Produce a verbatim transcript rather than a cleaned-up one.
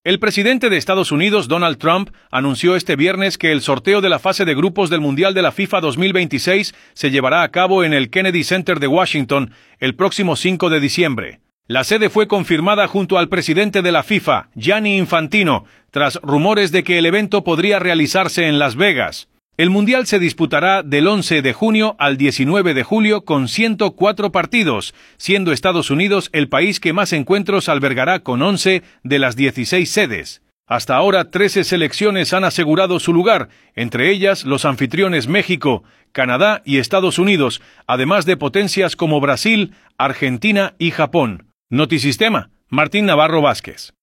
El presidente de Estados Unidos, Donald Trump, anunció este viernes que el sorteo de la fase de grupos del Mundial de la FIFA dos mil veintiséis se llevará a cabo en el Kennedy Center de Washington el próximo cinco de diciembre. La sede fue confirmada junto al presidente de la FIFA, Gianni Infantino, tras rumores de que el evento podría realizarse en Las Vegas. El Mundial se disputará del once de junio al diecinueve de julio con ciento cuatro partidos, siendo Estados Unidos el país que más encuentros albergará con once de las dieciséis sedes. Hasta ahora, trece selecciones han asegurado su lugar, entre ellas los anfitriones México, Canadá y Estados Unidos, además de potencias como Brasil, Argentina y Japón. Notisistema, Martín Navarro Vázquez.